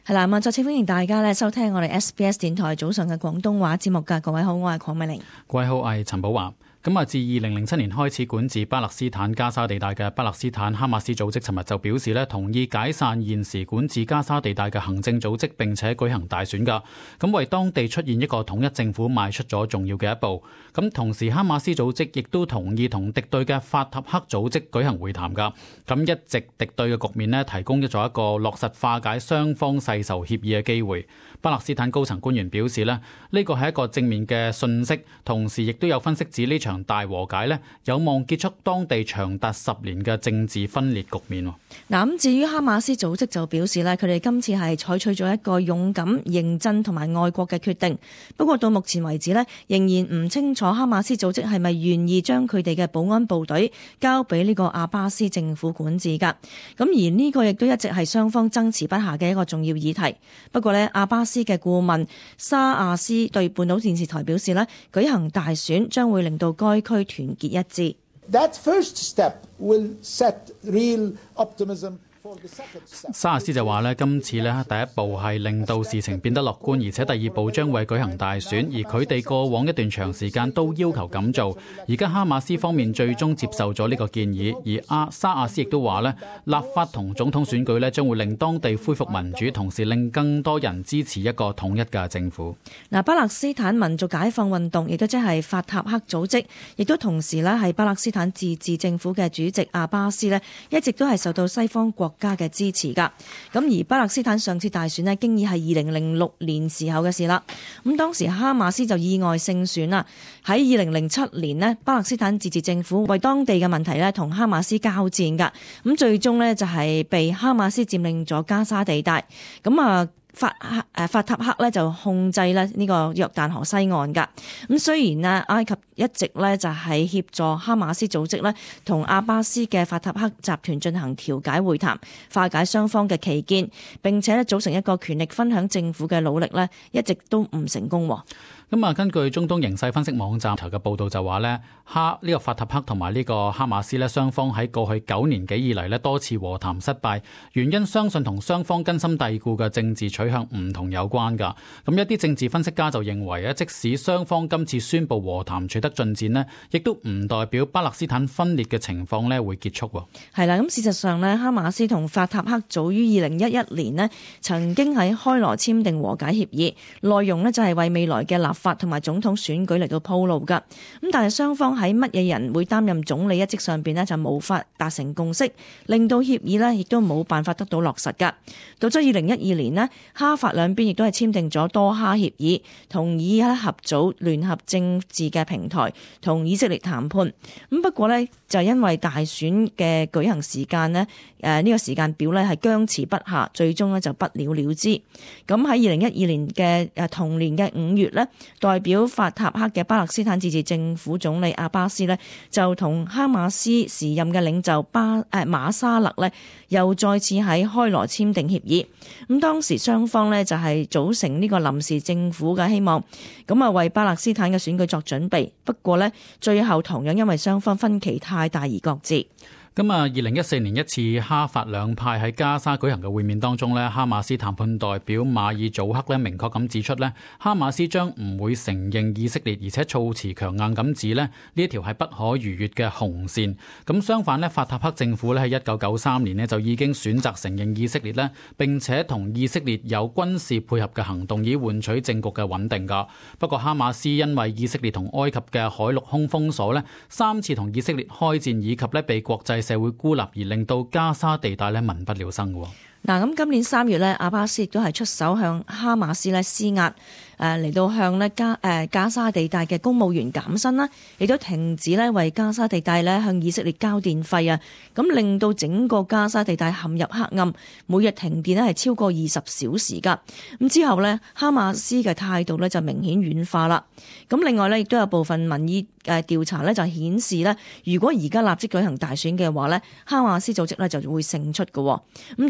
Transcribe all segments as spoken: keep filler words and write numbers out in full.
係啦，咁啊，再次歡迎大家咧收聽我哋 S B S 電台早上嘅廣東話節目㗎。各位好，我係鄺美玲。 各位好，我係陳寶華。咁啊，自二零零七年開始管治巴勒斯坦加沙地帶嘅巴勒斯坦哈馬斯組織，尋日就表示咧同意解散現時管治加沙地帶嘅行政組織，並且舉行大選㗎。咁為當地出現一個統一政府邁出咗重要嘅一步。咁同時，哈馬斯組織亦都同意同敵對嘅法塔赫組織舉行會談㗎。咁一直敵對嘅局面咧，提供咗一個落實化解雙方世仇協議嘅機會。巴勒斯坦高層官員表示咧，呢個係一個正面嘅訊息，同時亦都有分析指呢場大和解咧有望結束當地長達十年嘅政治分裂局面。 嗱，咁至於哈馬斯組織就表示咧，佢哋今次係採取咗一個勇敢、認真同埋愛國嘅決定。不過到目前為止咧，仍然唔清楚哈馬斯組織係咪願意將佢哋嘅保安部隊交俾呢個阿巴斯政府管治㗎。咁而呢個亦都一直係雙方爭持不下嘅一個重要議題。不過咧，阿巴斯嘅顧問沙亞斯對半島電視台表示咧，舉行大選將會令到該區團結一致。 That first step will set real optimism. 沙亞斯就話咧，今次咧第一步係令到事情變得樂觀，而且第二步將會舉行大選，而佢哋過往一段長時間都要求咁做。而家哈馬斯方面最終接受咗呢個建議，而阿沙亞斯亦都話咧，立法同總統選舉咧將會令當地恢復民主，同時令更多人支持一個統一嘅政府。 嗱，巴勒斯坦民族解放運動亦都即係法塔赫組織，亦都同時咧係巴勒斯坦自治政府嘅主席阿巴斯咧，一直都係受到西方國家嘅支持噶。咁而巴勒斯坦上次大選呢，經已係二零零六年時候嘅事啦。咁當時哈馬斯就意外勝選啦。喺二零零七年呢，巴勒斯坦自治政府為當地嘅問題呢同哈馬斯交戰噶。咁最終呢，就係被哈馬斯佔領咗加沙地帶。咁啊。法誒法塔赫咧就控制咧呢個約旦河西岸噶。咁雖然呢，埃及一直咧就係協助哈馬斯組織咧同阿巴斯嘅法塔赫集團進行調解會談，化解雙方嘅歧見，並且咧組成一個權力分享政府嘅努力咧，一直都唔成功。 咁啊，根據中東形勢分析網站頭嘅報道就話咧，哈呢個法塔赫同埋呢個哈馬斯咧，雙方喺過去九年幾以嚟咧多次和談失敗，原因相信同雙方根深蒂固嘅政治取向唔同有關㗎。咁一啲政治分析家就認為咧，即使雙方今次宣布和談取得進展咧，亦都唔代表巴勒斯坦分裂嘅情況咧會結束喎。 係啦，咁事實上咧，哈馬斯同法塔赫早於二零一一年咧曾經喺開羅簽訂和解協議，內容咧就係為未來嘅立法同埋總統選舉嚟到鋪路噶。咁但係雙方喺乜嘢人會擔任總理一職上邊咧就冇法達成共識，令到協議咧亦都冇辦法得到落實噶。到咗二零一二年咧，哈法兩邊亦都係簽訂咗多哈協議，同意咧合組聯合政治嘅平台同以色列談判。咁不過咧就因為大選嘅舉行時間咧，誒呢個時間表咧係僵持不下，最終咧就不了了之。咁喺二零一二年嘅誒同年嘅五月咧，代表法塔赫嘅巴勒斯坦自治政府總理阿巴斯呢，就同哈馬斯時任嘅領袖巴誒馬沙勒呢，又再次喺開羅簽訂協議。咁當時雙方呢，就係組成呢個臨時政府嘅希望，咁啊為巴勒斯坦嘅選舉作準備。不過呢，最後同樣因為雙方分歧太大而擱置。 咁啊，二零一四年一次哈法兩派喺加沙舉行嘅會面當中咧，哈馬斯談判代表馬爾祖克咧明確咁指出咧，哈馬斯將唔會承認以色列，而且措辭強硬咁指咧呢一條係不可逾越嘅紅線。咁相反咧，法塔赫政府咧喺一九九三年咧就已經選擇承認以色列咧，並且同以色列有軍事配合嘅行動，以換取政局嘅穩定噶。不過哈馬斯因為以色列同埃及嘅海陸空封鎖咧，三次同以色列開戰，以及咧被國際社會孤立，而令到加沙地帶咧民不聊生嘅。 嗱，咁今年三月咧，阿巴斯亦都係出手向哈馬斯咧施壓，誒嚟到向咧加誒加沙地帶嘅公務員減薪啦，亦都停止咧為加沙地帶咧向以色列交電費啊，咁令到整個加沙地帶陷入黑暗，每日停電咧係超過二十小時噶。咁之後咧，哈馬斯嘅態度咧就明顯軟化啦。咁另外咧，亦都有部分民意誒調查咧就顯示咧，如果而家立即舉行大選嘅話咧，哈馬斯組織咧就會勝出嘅。咁對於當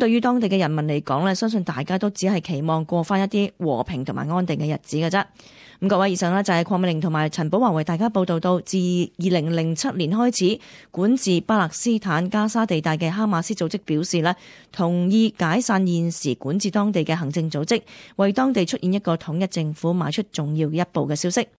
地嘅人民嚟講呢，相信大家都只係期望過翻一啲和平同埋安定嘅日子嘅啫。咁各位，以上呢就係鄺美玲同埋陳寶華為大家報道到，自二零零七年開始管治巴勒斯坦加沙地帶嘅哈馬斯組織表示呢，同意解散現時管治當地嘅行政組織，為當地出現一個統一政府邁出重要一步嘅消息。